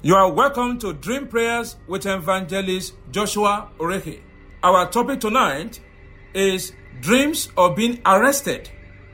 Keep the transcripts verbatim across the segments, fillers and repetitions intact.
You are welcome to Dream Prayers with Evangelist Joshua Orehe. Our topic tonight is dreams of being arrested.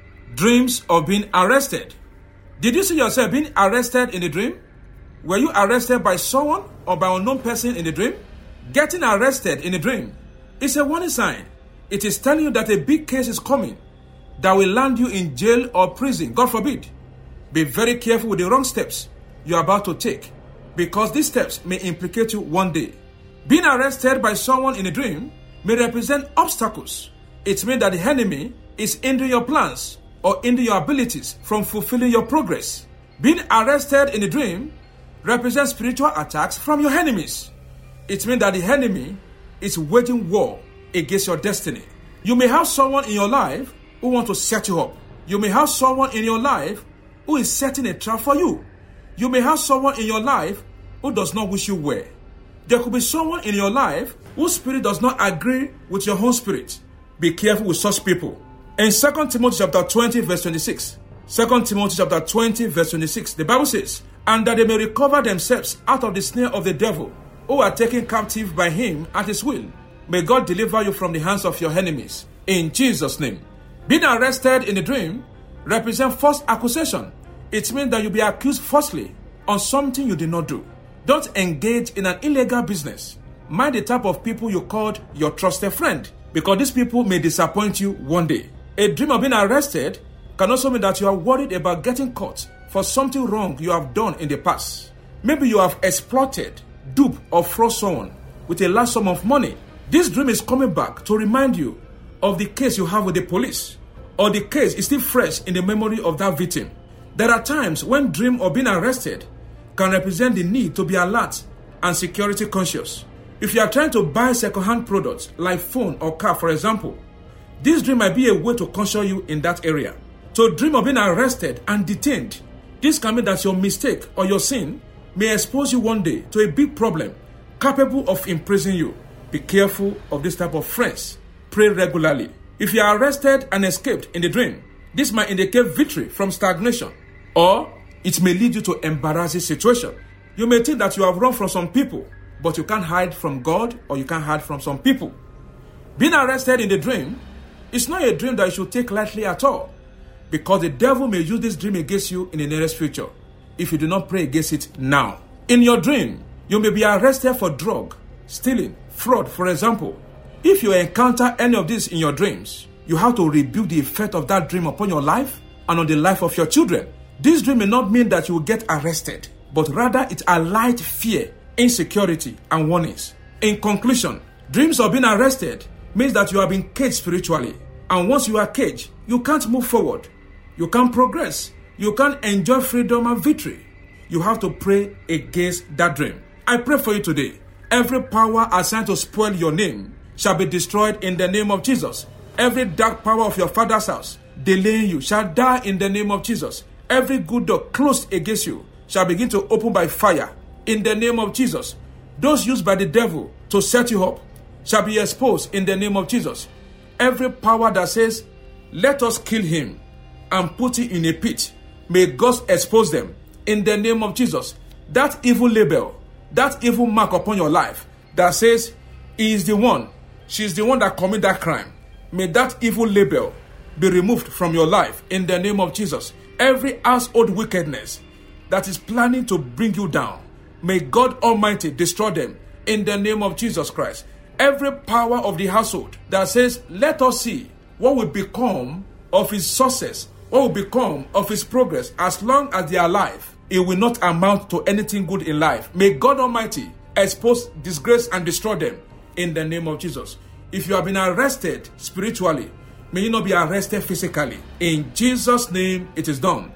Dreams of being arrested. Did you see yourself being arrested in a dream? Were you arrested by someone or by an unknown person in the dream? Getting arrested in a dream is a warning sign. It is telling you that a big case is coming that will land you in jail or prison, God forbid. Be very careful with the wrong steps you are about to take, because these steps may implicate you one day. Being arrested by someone in a dream may represent obstacles. It means that the enemy is hindering your plans or hindering your abilities from fulfilling your progress. Being arrested in a dream represents spiritual attacks from your enemies. It means that the enemy is waging war against your destiny. You may have someone in your life who wants to set you up. You may have someone in your life who is setting a trap for you. You may have someone in your life who does not wish you well. There could be someone in your life whose spirit does not agree with your own spirit. Be careful with such people. In Second Timothy chapter twenty, verse twenty-six, Second Timothy chapter twenty, verse twenty-six, the Bible says, "And that they may recover themselves out of the snare of the devil, who are taken captive by him at his will. May God deliver you from the hands of your enemies. In Jesus' name." Being arrested in a dream represents false accusation. It means that you'll be accused falsely on something you did not do. Don't engage in an illegal business. Mind the type of people you called your trusted friend, because these people may disappoint you one day. A dream of being arrested can also mean that you are worried about getting caught for something wrong you have done in the past. Maybe you have exploited, duped, or fraud someone with a large sum of money. This dream is coming back to remind you of the case you have with the police, or the case is still fresh in the memory of that victim. There are times when dream of being arrested can represent the need to be alert and security conscious. If you are trying to buy second-hand products like phone or car, for example, this dream might be a way to caution you in that area. To dream of being arrested and detained, this can mean that your mistake or your sin may expose you one day to a big problem capable of imprisoning you. Be careful of this type of friends. Pray regularly. If you are arrested and escaped in the dream, this might indicate victory from stagnation, or it may lead you to embarrassing situation. You may think that you have run from some people, but you can't hide from God, or you can't hide from some people. Being arrested in the dream is not a dream that you should take lightly at all, because the devil may use this dream against you in the nearest future if you do not pray against it now. In your dream, you may be arrested for drug, stealing, fraud, for example. If you encounter any of this in your dreams, you have to rebuke the effect of that dream upon your life and on the life of your children. This dream may not mean that you will get arrested, but rather it allied fear, insecurity, and warnings. In conclusion, dreams of being arrested means that you have been caged spiritually. And once you are caged, you can't move forward. You can't progress. You can't enjoy freedom and victory. You have to pray against that dream. I pray for you today. Every power assigned to spoil your name shall be destroyed in the name of Jesus. Every dark power of your father's house delaying you shall die in the name of Jesus. Every good door closed against you shall begin to open by fire in the name of Jesus. Those used by the devil to set you up shall be exposed in the name of Jesus. Every power that says, "Let us kill him and put him in a pit," may God expose them in the name of Jesus. That evil label, that evil mark upon your life that says, "He is the one, she is the one that committed that crime," may that evil label be removed from your life in the name of Jesus. Every household wickedness that is planning to bring you down, may God Almighty destroy them in the name of Jesus Christ. Every power of the household that says, "Let us see what will become of his success, what will become of his progress as long as they are alive, it will not amount to anything good in life," may God Almighty expose, disgrace, and destroy them in the name of Jesus. If you have been arrested spiritually, may you not be arrested physically. In Jesus' name it is done.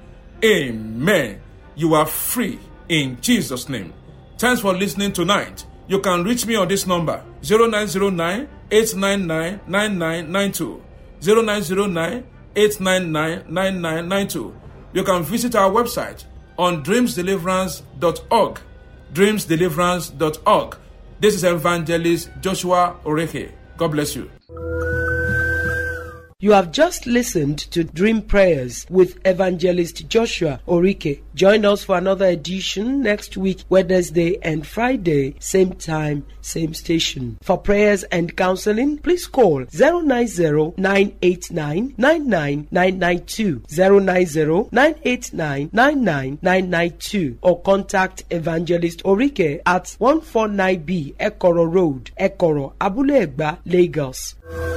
Amen. You are free in Jesus' name. Thanks for listening tonight. You can reach me on this number, zero nine zero nine, eight nine nine, nine nine nine two. zero nine zero nine, eight nine nine, nine nine nine two. You can visit our website on dreams deliverance dot org. dreams deliverance dot org. This is Evangelist Joshua Orehe. God bless you. You have just listened to Dream Prayers with Evangelist Joshua Orike. Join us for another edition next week, Wednesday and Friday, same time, same station. For prayers and counseling, please call zero nine zero, nine eight nine, nine nine nine nine two, zero nine zero, nine eight nine, nine nine nine nine two, or contact Evangelist Orike at one forty-nine B Ekoro Road, Ekoro, Abule Egba, Lagos.